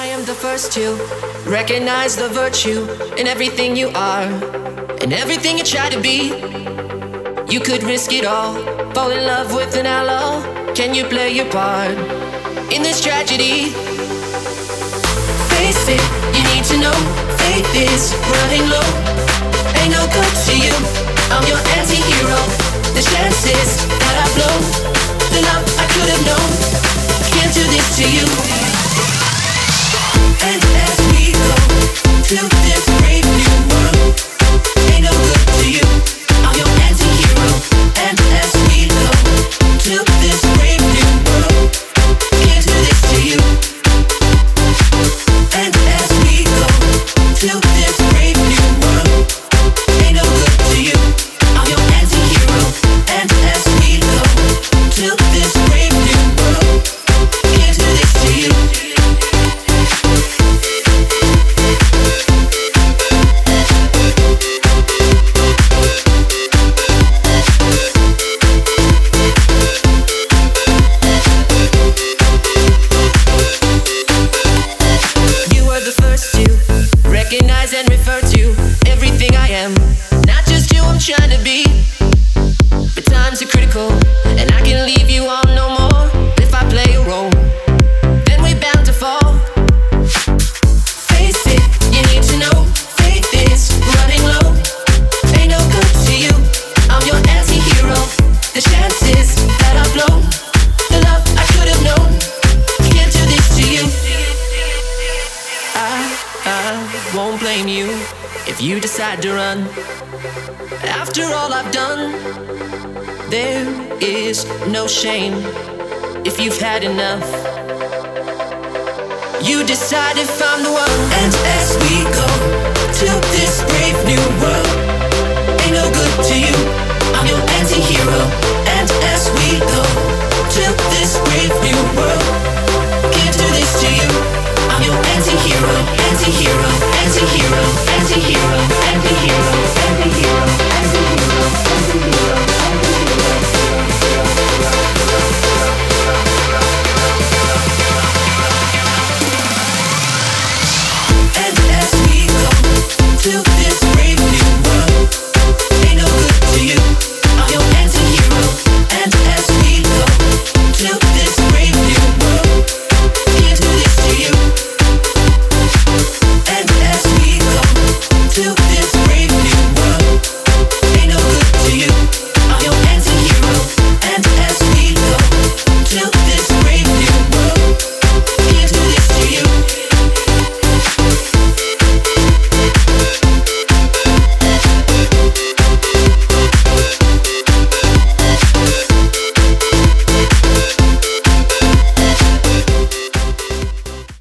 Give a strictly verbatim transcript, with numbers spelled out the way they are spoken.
I am the first to recognize the virtue in everything you are and everything you try to be. You could risk it all, fall in love with an outlaw. Can you play your part in this tragedy? Face it, you need to know, faith is running low. Ain't no good to you, I'm your anti-hero. The chances that I've blown, the love I could have known, can't do this to you. And as we go to this brave new world, ain't no good to you, I'm your anti-hero. And as we go to this brave new world, can't do this to you. And as we go to this brave new world, ain't no good to you, I'm your anti-hero. And as we go to this brave new world, can't do this to you. Recognize and refer to everything I am, not just who I'm trying to be. But times are critical, and I can leave you on no more. If I play a role, then we're bound to fall. Face it, you need to know, faith is running low. Ain't no good to you, I'm your anti-hero. The chances that I've blown, the love I could have known, can't do this to you. I I won't blame you if you decide to run. After all I've done, there is no shame if you've had enough. You decide if I'm the one. And as we go to this brave new world, ain't no good to you, I'm your anti-hero. And as we go to this brave new world,